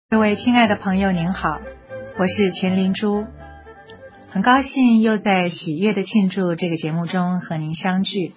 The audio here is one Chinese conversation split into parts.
各位亲爱的朋友您好，我是钱灵珠，很高兴又在喜悦的庆祝这个节目中和您相聚。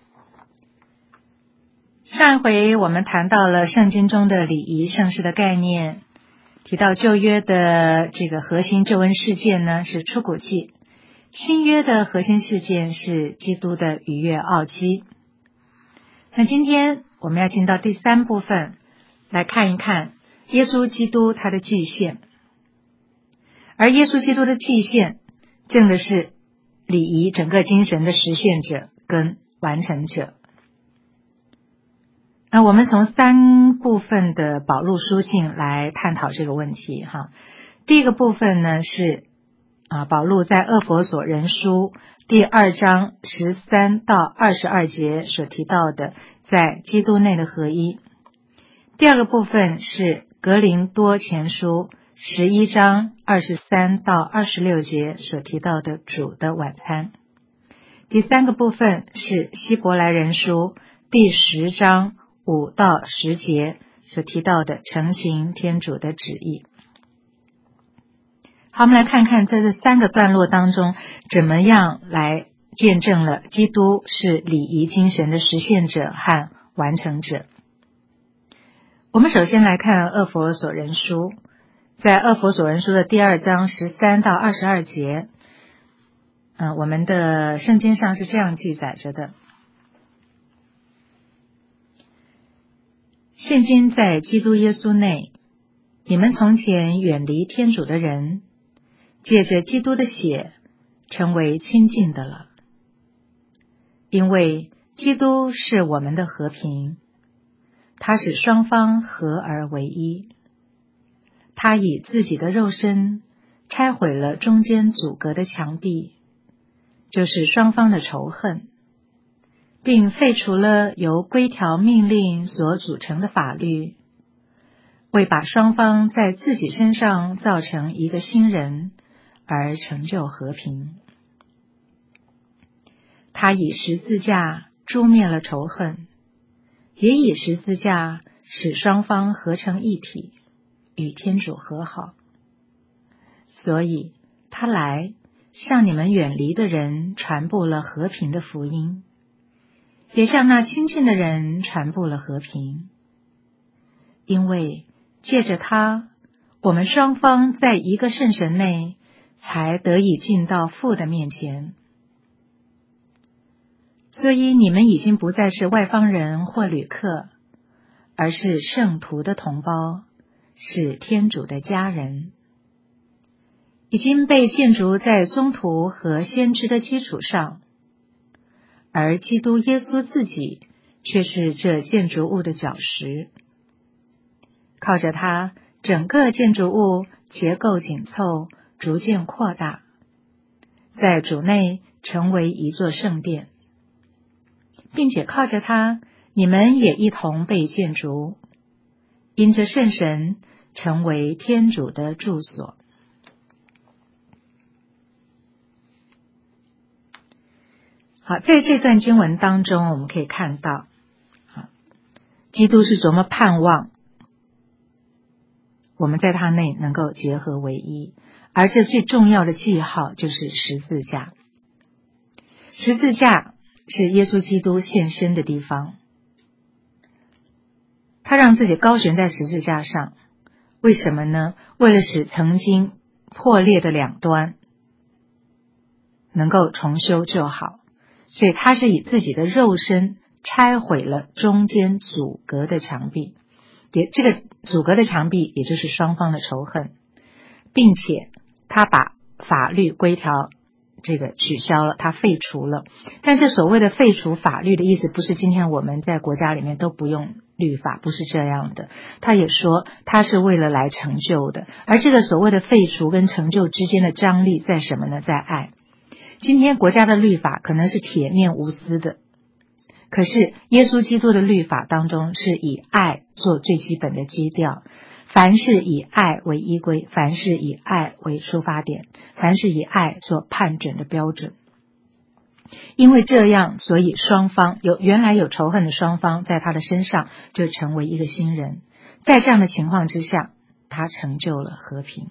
上一回我们谈到了圣经中的礼仪盛世的概念，提到旧约的这个核心救恩事件呢是出谷记，新约的核心事件是基督的逾越奥基。那今天我们要进到第三部分，来看一看耶稣基督他的祭献。而耶稣基督的祭献正的是礼仪整个精神的实现者跟完成者。那我们从三部分的保禄书信来探讨这个问题哈。第一个部分呢是保禄在厄弗所人书第2章13到22节所提到的在基督内的合一。第二个部分是格林多前书11章23到26节所提到的主的晚餐。第三个部分是希伯来人书第10章5到10节所提到的承行天主的旨意。好，我们来看看在这三个段落当中怎么样来见证了基督是礼仪精神的实现者和完成者。我们首先来看厄弗所人书，在厄弗所人书的第2章13到22节，我们的圣经上是这样记载着的：现今在基督耶稣内，你们从前远离天主的人，借着基督的血成为亲近的了。因为基督是我们的和平，他使双方合而为一。他以自己的肉身拆毁了中间阻隔的墙壁，就是双方的仇恨，并废除了由规条命令所组成的法律，为把双方在自己身上造成一个新人而成就和平。他以十字架诛灭了仇恨，也以十字架使双方合成一体，与天主和好。所以他来向你们远离的人传布了和平的福音，也向那亲近的人传布了和平。因为借着他，我们双方在一个圣神内才得以进到父的面前。所以你们已经不再是外方人或旅客，而是圣徒的同胞，是天主的家人，已经被建筑在宗徒和先知的基础上，而基督耶稣自己却是这建筑物的角石。靠着他，整个建筑物结构紧凑，逐渐扩大，在主内成为一座圣殿，并且靠着他，你们也一同被建筑，因着圣神成为天主的住所。好，在这段经文当中，我们可以看到，基督是多么盼望我们在他内能够结合为一，而这最重要的记号就是十字架。十字架是耶稣基督现身的地方，他让自己高悬在十字架上，为什么呢？为了使曾经破裂的两端能够重修就好，所以他是以自己的肉身拆毁了中间阻隔的墙壁，这个阻隔的墙壁也就是双方的仇恨，并且他把法律规条这个取消了，他废除了。但是所谓的废除法律的意思，不是今天我们在国家里面都不用律法，不是这样的。他也说他是为了来成就的，而这个所谓的废除跟成就之间的张力在什么呢？在爱。今天国家的律法可能是铁面无私的，可是耶稣基督的律法当中是以爱做最基本的基调，凡是以爱为依归，凡是以爱为出发点，凡是以爱做判准的标准。因为这样，所以双方原来有仇恨的双方在他的身上就成为一个新人。在这样的情况之下， 他成就了和平。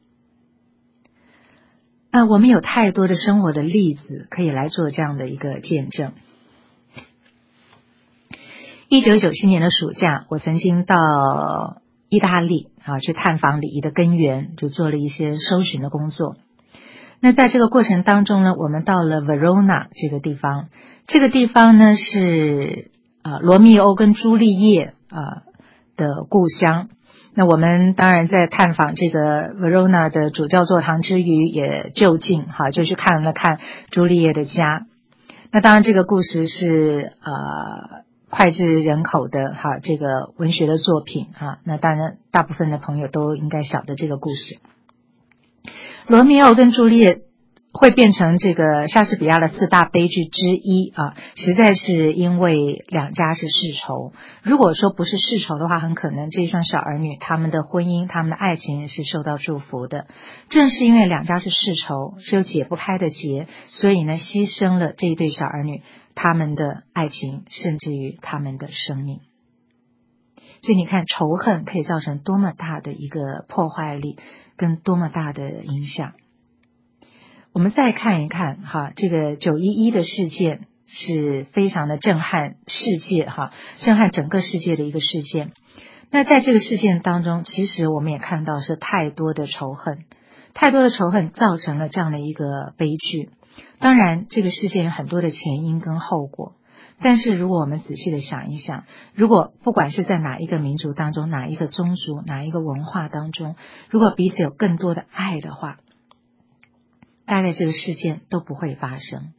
我们有太多的生活的例子可以来做这样的一个见证。1997年的暑假，我曾经到意大利去探访礼仪的根源，就做了一些搜寻的工作。那在这个过程当中呢，我们到了 Verona 这个地方，这个地方呢是罗密欧跟朱丽叶的故乡。那我们当然在探访这个 Verona 的主教座堂之余，也就近就去看了看朱丽叶的家。那当然这个故事是脍炙人口的这个文学的作品那当然大部分的朋友都应该晓得这个故事。罗密欧跟朱丽叶会变成这个莎士比亚的4大悲剧之一实在是因为两家是世仇。如果说不是世仇的话，很可能这一双小儿女他们的婚姻他们的爱情是受到祝福的。正是因为两家是世仇，是有解不开的结，所以呢牺牲了这一对小儿女他们的爱情，甚至于他们的生命。所以你看，仇恨可以造成多么大的一个破坏力跟多么大的影响。我们再看一看这个911的事件是非常的震撼世界震撼整个世界的一个事件。那在这个事件当中，其实我们也看到是太多的仇恨造成了这样的一个悲剧。当然这个事件有很多的前因跟后果，但是如果我们仔细的想一想，如果不管是在哪一个民族当中，哪一个宗族，哪一个文化当中，如果彼此有更多的爱的话，大概这个事件都不会发生。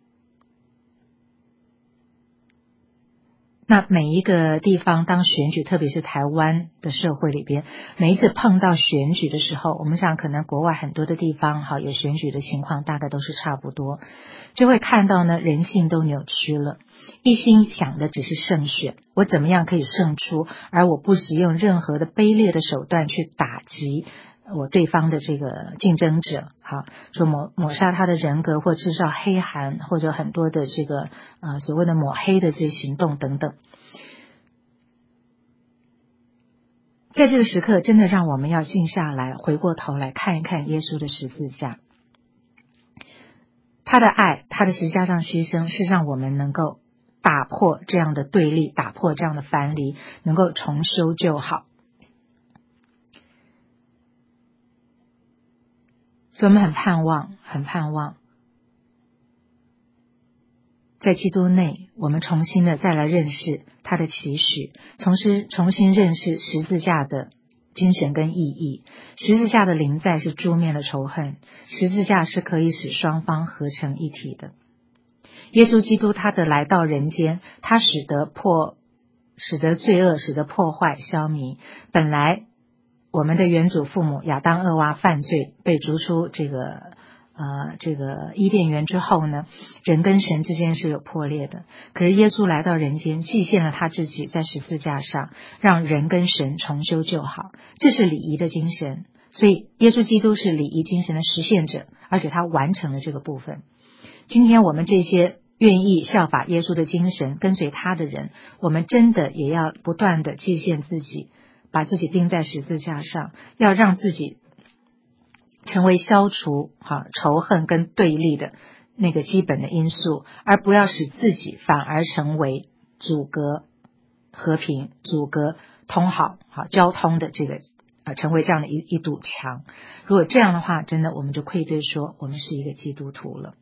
那每一个地方当选举，特别是台湾的社会里边，每一次碰到选举的时候，我们想可能国外很多的地方有选举的情况大概都是差不多，就会看到呢人性都扭曲了，一心想的只是胜选，我怎么样可以胜出，而我不使用任何的卑劣的手段去打击我对方的这个竞争者说抹杀他的人格，或制造黑函，或者很多的这个所谓的抹黑的这些行动等等。在这个时刻真的让我们要静下来，回过头来看一看耶稣的十字架，他的爱，他的十字架上牺牲是让我们能够打破这样的对立，打破这样的藩篱，能够重修旧好。所以我们很盼望在基督内，我们重新的再来认识他的期许，重新认识十字架的精神跟意义。十字架的临在是诛灭了仇恨，十字架是可以使双方合成一体的。耶稣基督他的来到人间，他使得罪恶，使得破坏消弭。本来我们的原祖父母亚当厄娃犯罪，被逐出这个伊甸园之后呢，人跟神之间是有破裂的。可是耶稣来到人间，祭献了他自己在十字架上，让人跟神重修旧好，这是礼仪的精神。所以耶稣基督是礼仪精神的实现者，而且他完成了这个部分。今天我们这些愿意效法耶稣的精神，跟随他的人，我们真的也要不断的祭献自己，把自己钉在十字架上，要让自己成为消除仇恨跟对立的那个基本的因素，而不要使自己反而成为阻隔和平、阻隔通好交通的这个成为这样的一堵墙。如果这样的话，真的我们就愧对说我们是一个基督徒了。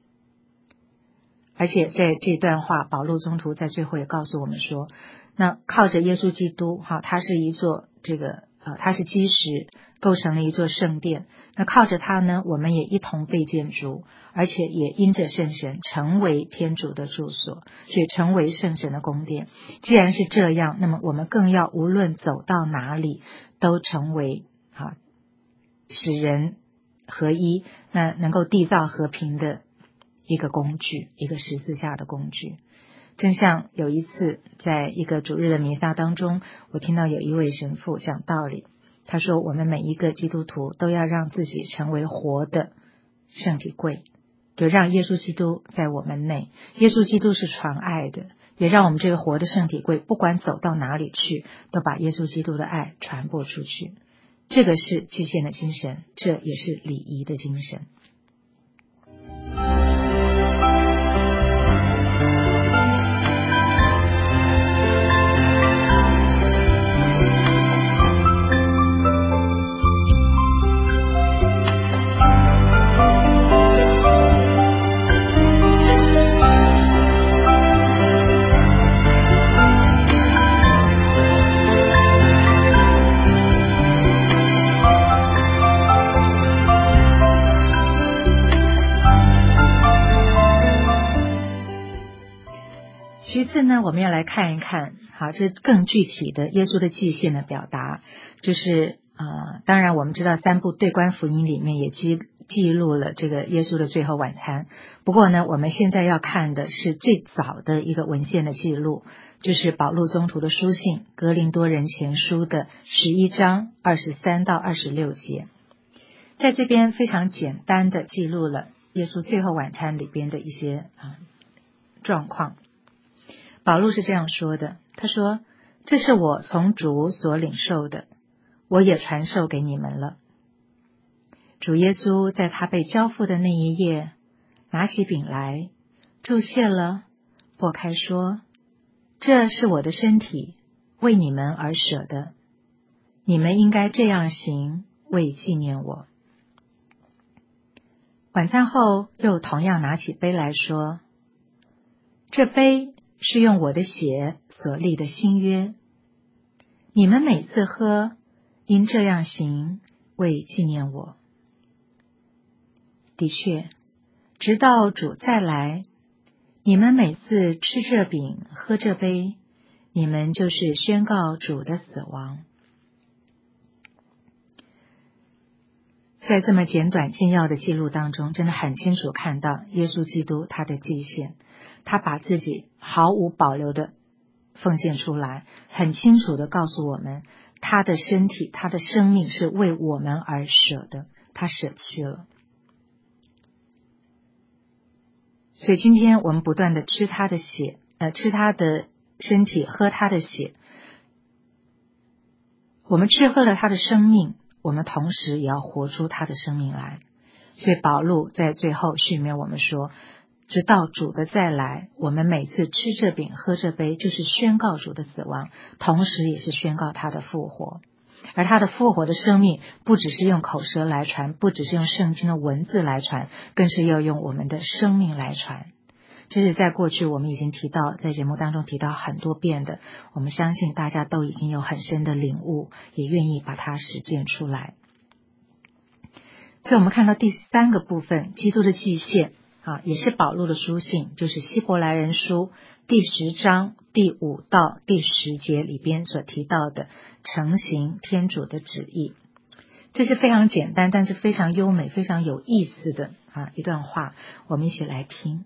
而且在这段话，保禄宗徒在最后也告诉我们说，那靠着耶稣基督他是一座他是基石，构成了一座圣殿。那靠着他呢，我们也一同被建筑，而且也因着圣神成为天主的住所，所以成为圣神的宫殿。既然是这样，那么我们更要无论走到哪里，都成为使人合一，那能够缔造和平的一个工具，一个十字架的工具。正像有一次在一个主日的弥撒当中，我听到有一位神父讲道理，他说我们每一个基督徒都要让自己成为活的圣体柜，就让耶稣基督在我们内。耶稣基督是传爱的，也让我们这个活的圣体柜不管走到哪里去，都把耶稣基督的爱传播出去。 这个是祭献的精神，这也是礼仪的精神。其次呢，我们要来看一看，好，这更具体的耶稣的祭献的表达，就是当然我们知道三部对观福音里面也记录了这个耶稣的最后晚餐。不过呢，我们现在要看的是最早的一个文献的记录，就是保禄宗徒的书信哥林多人前书的11章23到26节，在这边非常简单的记录了耶稣最后晚餐里边的一些状况。保禄是这样说的，他说：这是我从主所领受的，我也传授给你们了。主耶稣在他被交付的那一夜，拿起饼来，祝谢了，擘开说：这是我的身体，为你们而舍的，你们应该这样行，为纪念我。晚餐后又同样拿起杯来说：这杯是用我的血所立的新约，你们每次喝，应这样行，为纪念我。的确，直到主再来，你们每次吃这饼，喝这杯，你们就是宣告主的死亡。在这么简短精要的记录当中，真的很清楚看到耶稣基督他的祭献，他把自己毫无保留的奉献出来，很清楚的告诉我们，他的身体，他的生命是为我们而舍的，他舍弃了。所以今天我们不断的吃他的血，吃他的身体，喝他的血，我们吃喝了他的生命，我们同时也要活出他的生命来。所以保禄在最后训勉我们说，直到主的再来，我们每次吃这饼喝这杯，就是宣告主的死亡，同时也是宣告他的复活。而他的复活的生命不只是用口舌来传，不只是用圣经的文字来传，更是要用我们的生命来传。这是在过去我们已经提到，在节目当中提到很多遍的，我们相信大家都已经有很深的领悟，也愿意把它实践出来。所以我们看到第三个部分，基督的祭献也是保禄的书信，就是希伯来人书第10章第5到第10节里边所提到的承行天主的旨意。这是非常简单，但是非常优美，非常有意思的一段话，我们一起来听。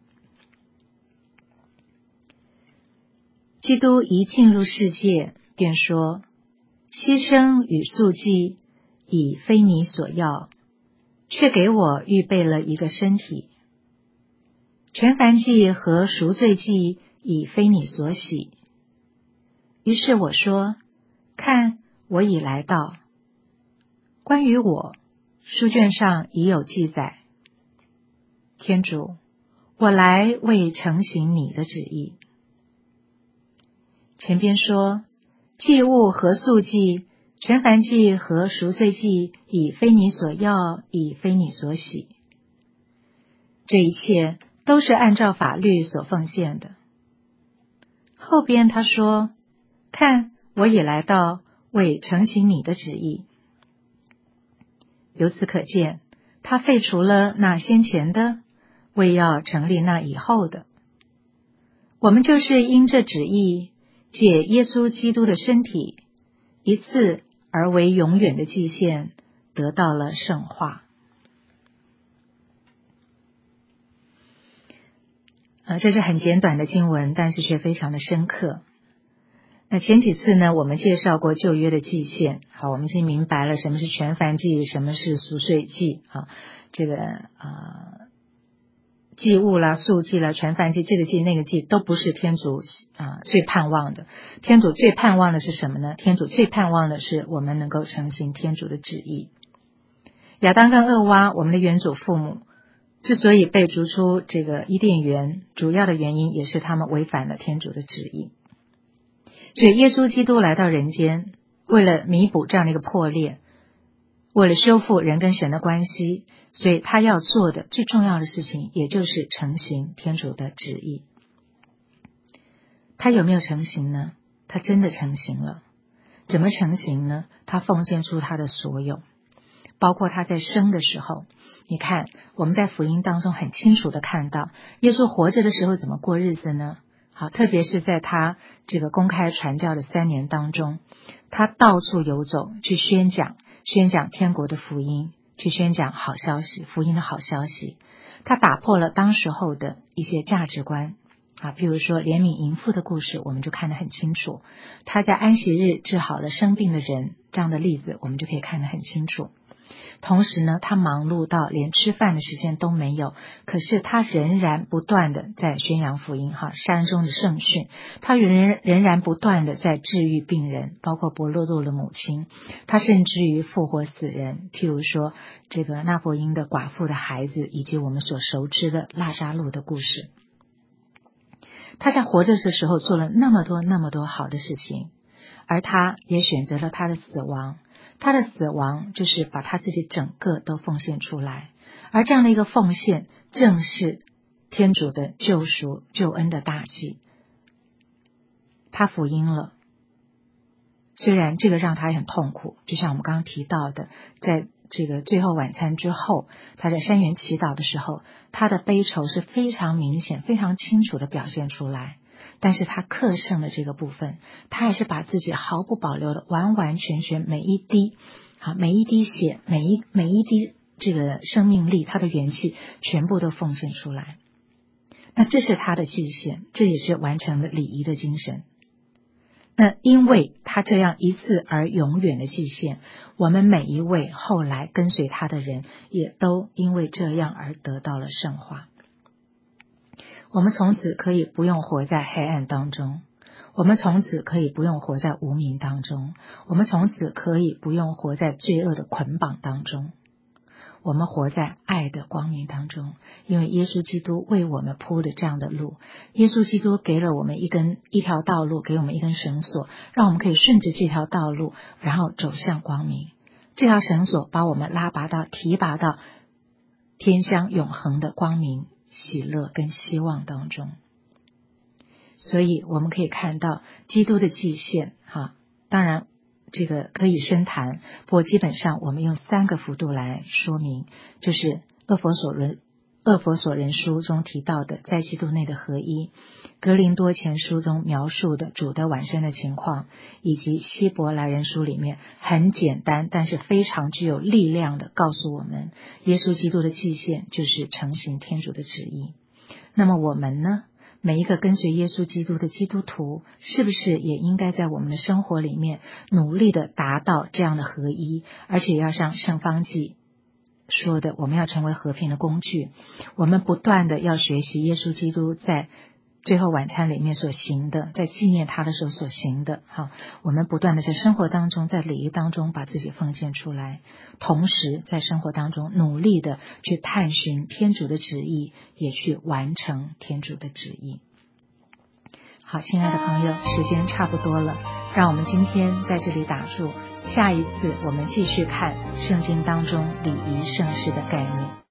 基督一进入世界，便说：牺牲与素祭已非你所要，却给我预备了一个身体。全燔祭和赎罪祭已非你所喜。于是我说：看，我已来到。关于我，书卷上已有记载。天主，我来为承行你的旨意。前边说，祭物和素祭、全燔祭和赎罪祭已非你所要，已非你所喜。这一切都是按照法律所奉献的。后边他说：看，我已来到，为承行你的旨意。由此可见，他废除了那先前的，为要成立那以后的。我们就是因这旨意，借耶稣基督的身体，一次而为永远的祭献，得到了圣化。这是很简短的经文，但是却非常的深刻。那前几次呢，我们介绍过旧约的祭献，好，我们已经明白了什么是全燔祭，什么是赎罪祭这个祭物啦、素祭啦、全燔祭，这个祭那个祭都不是天主最盼望的。天主最盼望的是什么呢？天主最盼望的是我们能够承行天主的旨意。亚当跟厄娃，我们的原祖父母，之所以被逐出这个伊甸园，主要的原因也是他们违反了天主的旨意。所以耶稣基督来到人间，为了弥补这样的一个破裂，为了修复人跟神的关系，所以他要做的最重要的事情，也就是承行天主的旨意。他有没有承行呢？他真的承行了。怎么承行呢？他奉献出他的所有，包括他在生的时候。你看，我们在福音当中很清楚的看到，耶稣活着的时候怎么过日子呢？好，特别是在他这个公开传教的3年当中，他到处游走，去宣讲天国的福音，去宣讲好消息，福音的好消息。他打破了当时候的一些价值观比如说怜悯淫妇的故事，我们就看得很清楚。他在安息日治好了生病的人，这样的例子我们就可以看得很清楚。同时呢，他忙碌到连吃饭的时间都没有，可是他仍然不断的在宣扬福音山中的圣训，他仍然不断的在治愈病人，包括伯多禄的母亲，他甚至于复活死人，譬如说这个纳伯因的寡妇的孩子，以及我们所熟知的拉撒路的故事。他在活着的时候做了那么多好的事情，而他也选择了他的死亡。他的死亡就是把他自己整个都奉献出来，而这样的一个奉献正是天主的救赎救恩的大祭。他福音了，虽然这个让他很痛苦，就像我们刚刚提到的，在这个最后晚餐之后，他在山园祈祷的时候，他的悲愁是非常明显非常清楚的表现出来。但是他克胜的这个部分，他还是把自己毫不保留的完完全全每一滴血，每一滴这个生命力，他的元气全部都奉献出来。那这是他的祭献，这也是完成了礼仪的精神。那因为他这样一次而永远的祭献，我们每一位后来跟随他的人也都因为这样而得到了圣化。我们从此可以不用活在黑暗当中，我们从此可以不用活在无明当中，我们从此可以不用活在罪恶的捆绑当中，我们活在爱的光明当中。因为耶稣基督为我们铺了这样的路，耶稣基督给了我们一条道路，给我们一根绳索，让我们可以顺着这条道路，然后走向光明。这条绳索把我们提拔到天乡永恒的光明、喜乐跟希望当中。所以我们可以看到基督的祭献当然这个可以深谈，不过基本上我们用3个幅度来说明，就是厄弗所人书中提到的在基督内的合一，格林多前书中描述的主的晚生的情况，以及希伯来人书里面很简单但是非常具有力量的告诉我们，耶稣基督的祭献就是承行天主的旨意。那么我们呢，每一个跟随耶稣基督的基督徒，是不是也应该在我们的生活里面努力的达到这样的合一，而且要像圣方济说的，我们要成为和平的工具。我们不断的要学习耶稣基督在最后晚餐里面所行的，在纪念他的时候所行的我们不断的在生活当中，在礼仪当中把自己奉献出来，同时在生活当中努力的去探寻天主的旨意，也去完成天主的旨意。好，亲爱的朋友，时间差不多了，让我们今天在这里打住，下一次我们继续看圣经当中礼仪圣事的概念。